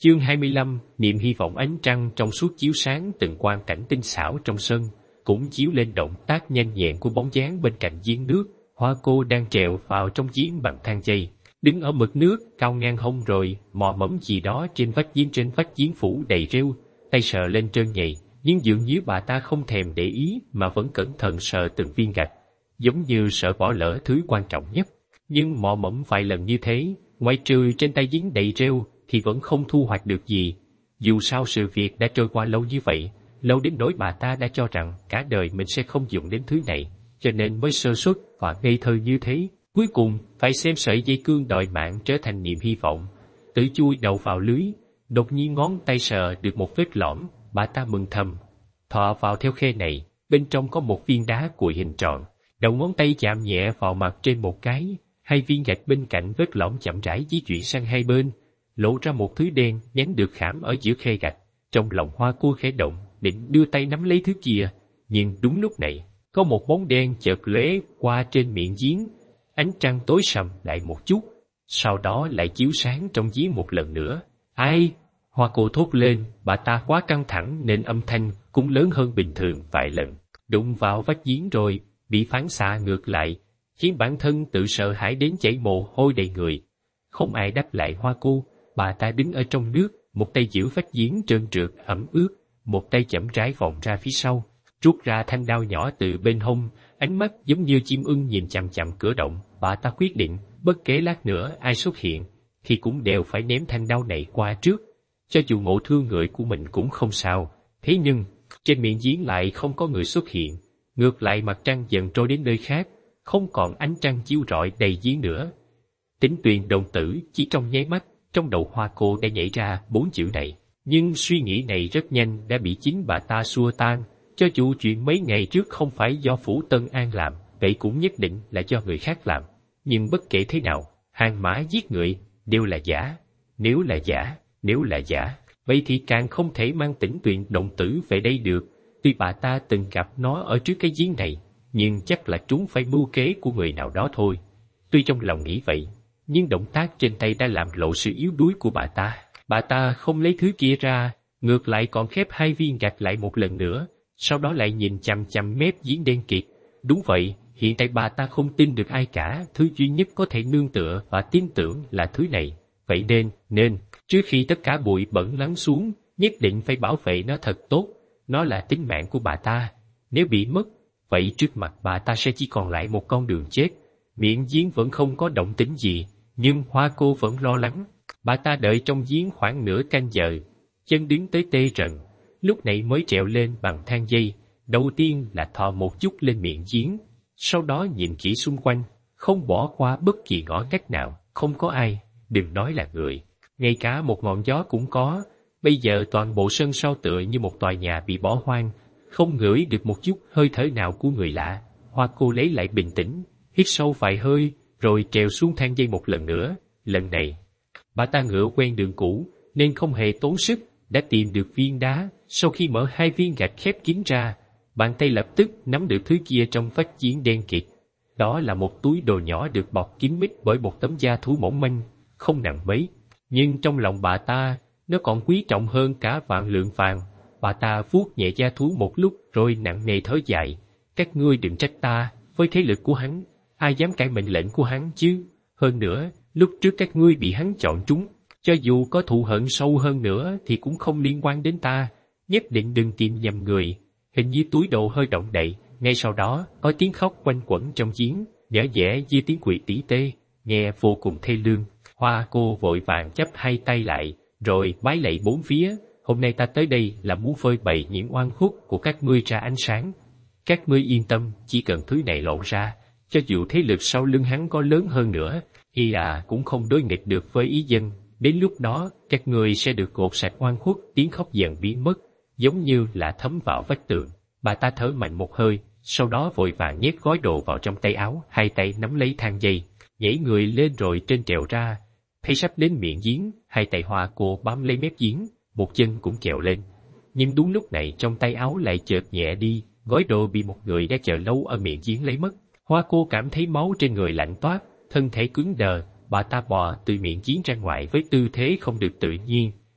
Chương 25, niềm hy vọng. Ánh trăng trong suốt chiếu sáng từng quang cảnh tinh xảo trong sân, cũng chiếu lên động tác nhanh nhẹn của bóng dáng bên cạnh giếng nước. Hoa cô đang trèo vào trong giếng bằng thang dây, đứng ở mực nước cao ngang hông rồi mò mẫm gì đó trên vách giếng. Trên vách giếng phủ đầy rêu, tay sờ lên trơn nhầy, nhưng dường như bà ta không thèm để ý mà vẫn cẩn thận sờ từng viên gạch, giống như sợ bỏ lỡ thứ quan trọng nhất. Nhưng mò mẫm vài lần như thế, ngoại trừ trên tay giếng đầy rêu thì vẫn không thu hoạch được gì. Dù sao sự việc đã trôi qua lâu như vậy, lâu đến nỗi bà ta đã cho rằng cả đời mình sẽ không dùng đến thứ này, cho nên mới sơ suất và ngây thơ như thế. Cuối cùng phải xem sợi dây cương đòi mạng trở thành niềm hy vọng. Tự chui đầu vào lưới, đột nhiên ngón tay sờ được một vết lõm, bà ta mừng thầm. Thọ vào theo khe này, bên trong có một viên đá cuội hình tròn, đầu ngón tay chạm nhẹ vào mặt trên một cái, hai viên gạch bên cạnh vết lõm chậm rãi di chuyển sang hai bên, lộ ra một thứ đen nhánh được khảm ở giữa khe gạch. Trong lòng Hoa cô khẽ động, định đưa tay nắm lấy thứ kia, nhưng đúng lúc này, có một bóng đen chợt lóe qua trên miệng giếng. Ánh trăng tối sầm lại một chút, sau đó lại chiếu sáng trong giếng một lần nữa. Ai? Hoa cô thốt lên, bà ta quá căng thẳng nên âm thanh cũng lớn hơn bình thường vài lần. Đụng vào vách giếng rồi, bị phản xạ ngược lại, khiến bản thân tự sợ hãi đến chảy mồ hôi đầy người. Không ai đáp lại Hoa cô, bà ta đứng ở trong nước, một tay giữ vách giếng trơn trượt ẩm ướt, một tay chậm rãi vòng ra phía sau, rút ra thanh đao nhỏ từ bên hông, ánh mắt giống như chim ưng nhìn chằm chằm cửa động. Bà ta quyết định, bất kể lát nữa ai xuất hiện, thì cũng đều phải ném thanh đao này qua trước, cho dù ngộ thương người của mình cũng không sao. Thế nhưng, trên miệng giếng lại không có người xuất hiện, ngược lại mặt trăng dần trôi đến nơi khác, không còn ánh trăng chiếu rọi đầy giếng nữa. Tính Tuyền đồng tử. Chỉ trong nháy mắt, trong đầu Hoa cô đã nhảy ra 4 chữ này, nhưng suy nghĩ này rất nhanh đã bị chính bà ta xua tan. Cho dù chuyện mấy ngày trước không phải do Phủ Tân An làm, vậy cũng nhất định là do người khác làm. Nhưng bất kể thế nào, hàng mã giết người đều là giả. Nếu là giả, vậy thì càng không thể mang Tĩnh Tuyền đồng tử về đây được. Tuy bà ta từng gặp nó ở trước cái giếng này, nhưng chắc là chúng phải mưu kế của người nào đó thôi. Tuy trong lòng nghĩ vậy, nhưng động tác trên tay đã làm lộ sự yếu đuối của bà ta. Bà ta không lấy thứ kia ra, ngược lại còn khép hai viên gạch lại một lần nữa, sau đó lại nhìn chằm chằm mép giếng đen kịt. Đúng vậy, hiện tại bà ta không tin được ai cả, thứ duy nhất có thể nương tựa và tin tưởng là thứ này. Vậy nên, trước khi tất cả bụi bẩn lắng xuống, nhất định phải bảo vệ nó thật tốt. Nó là tính mạng của bà ta. Nếu bị mất, vậy trước mặt bà ta sẽ chỉ còn lại một con đường chết. Miệng giếng vẫn không có động tĩnh gì, nhưng Hoa cô vẫn lo lắng. Bà ta đợi trong giếng khoảng nửa canh giờ, chân đứng tới tê rần, lúc này mới trèo lên bằng thang dây. Đầu tiên là thò một chút lên miệng giếng, sau đó nhìn kỹ xung quanh, không bỏ qua bất kỳ ngõ ngách nào. Không có ai, đừng nói là người, ngay cả một ngọn gió cũng có. Bây giờ toàn bộ sân sau tựa như một tòa nhà bị bỏ hoang, không ngửi được một chút hơi thở nào của người lạ. Hoa cô lấy lại bình tĩnh, hít sâu vài hơi, rồi trèo xuống thang dây một lần nữa. Lần này, bà ta ngựa quen đường cũ, nên không hề tốn sức, đã tìm được viên đá. Sau khi mở hai viên gạch khép kín ra, bàn tay lập tức nắm được thứ kia trong vách giếng đen kịt. Đó là một túi đồ nhỏ được bọc kín mít bởi một tấm da thú mỏng manh, không nặng mấy. Nhưng trong lòng bà ta, nó còn quý trọng hơn cả vạn lượng vàng. Bà ta vuốt nhẹ da thú một lúc rồi nặng nề thở dài. Các ngươi đừng trách ta, với thế lực của hắn, ai dám cãi mệnh lệnh của hắn chứ? Hơn nữa, lúc trước các ngươi bị hắn chọn trúng, cho dù có thù hận sâu hơn nữa thì cũng không liên quan đến ta. Nhất định đừng tìm nhầm người. Hình như túi đồ hơi động đậy, ngay sau đó có tiếng khóc quanh quẩn trong giếng, dở dẻ như tiếng quỷ tỉ tê, nghe vô cùng thê lương. Hoa cô vội vàng chắp hai tay lại, rồi bái lạy bốn phía. Hôm nay ta tới đây là muốn phơi bày những oan khuất của các ngươi ra ánh sáng. Các ngươi yên tâm, chỉ cần thứ này lộ ra, cho dù thế lực sau lưng hắn có lớn hơn nữa, thì cũng không đối nghịch được với ý dân. Đến lúc đó, các ngươi sẽ được gột sạch oan khuất. Tiếng khóc dần biến mất, giống như là thấm vào vách tường. Bà ta thở mạnh một hơi, sau đó vội vàng nhét gói đồ vào trong tay áo, hai tay nắm lấy thang dây, nhảy người lên rồi trên trèo ra. Thấy sắp đến miệng giếng, hai tay Hoa cô bám lấy mép giếng, một chân cũng trèo lên. Nhưng đúng lúc này trong tay áo lại chợt nhẹ đi, gói đồ bị một người đã chờ lâu ở miệng giếng lấy mất. Hoa cô cảm thấy máu trên người lạnh toát, thân thể cứng đờ. Bà ta bò từ miệng giếng ra ngoài với tư thế không được tự nhiên,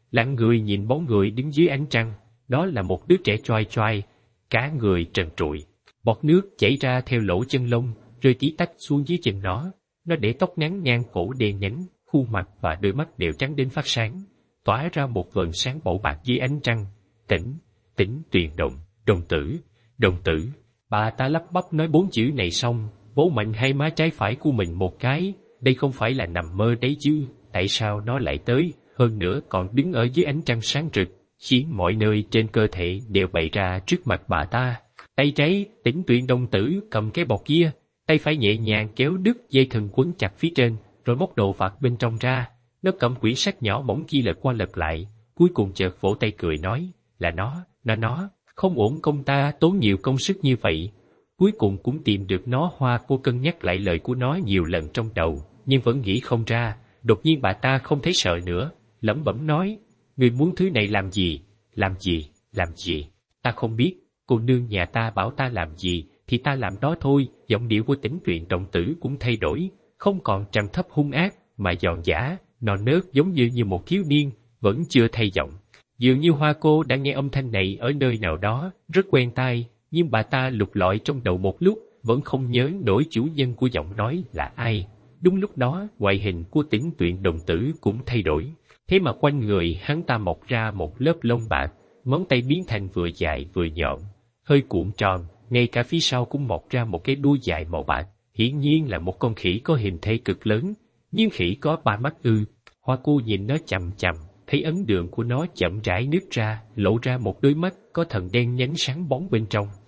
lặng người nhìn bóng người đứng dưới ánh trăng. Đó là một đứa trẻ choai choai, cả người trần trụi. Bọt nước chảy ra theo lỗ chân lông, rơi tí tách xuống dưới chân nó. Nó để tóc ngắn ngang cổ đen nhánh, khuôn mặt và đôi mắt đều trắng đến phát sáng, tỏa ra một vầng sáng bẩu bạc dưới ánh trăng. Tỉnh Tuyền đồng tử. Bà ta lắp bắp nói 4 chữ này xong, vỗ mạnh hai má trái phải của mình một cái. Đây không phải là nằm mơ đấy chứ, tại sao nó lại tới, hơn nữa còn đứng ở dưới ánh trăng sáng rực, khiến mọi nơi trên cơ thể đều bày ra trước mặt bà ta. Tay trái, Tỉnh Tuyền đồng tử cầm cái bọc kia, tay phải nhẹ nhàng kéo đứt dây thừng quấn chặt phía trên, rồi móc đồ vật bên trong ra. Nó cầm quyển sách nhỏ mỏng kia lật qua lật lại, cuối cùng chợt vỗ tay cười nói, là nó, không ổn công ta tốn nhiều công sức như vậy. Cuối cùng cũng tìm được nó. Hoa Cô cân nhắc lại lời của nó nhiều lần trong đầu, nhưng vẫn nghĩ không ra. Đột nhiên bà ta không thấy sợ nữa, lẩm bẩm nói, người muốn thứ này làm gì? Làm gì? Ta không biết, cô nương nhà ta bảo ta làm gì, thì ta làm đó thôi. Giọng điệu của Tỉnh Tuyền đồng tử cũng thay đổi, không còn trầm thấp hung ác, mà giòn giã, non nớt giống như một thiếu niên, vẫn chưa thay giọng. Dường như Hoa Cô đã nghe âm thanh này ở nơi nào đó, rất quen tai, nhưng bà ta lục lọi trong đầu một lúc, vẫn không nhớ nổi chủ nhân của giọng nói là ai. Đúng lúc đó, ngoại hình của Tỉnh Tuyền đồng tử cũng thay đổi, thế mà quanh người hắn ta mọc ra một lớp lông bạc, ngón tay biến thành vừa dài vừa nhọn, hơi cuộn tròn, ngay cả phía sau cũng mọc ra một cái đuôi dài màu bạc, hiển nhiên là một con khỉ có hình thể cực lớn, nhưng khỉ có 3 mắt ư? Hoa Cô nhìn nó chằm chằm, thấy ấn đường của nó chậm rãi nứt ra, lộ ra một đôi mắt có thần đen nhánh sáng bóng bên trong.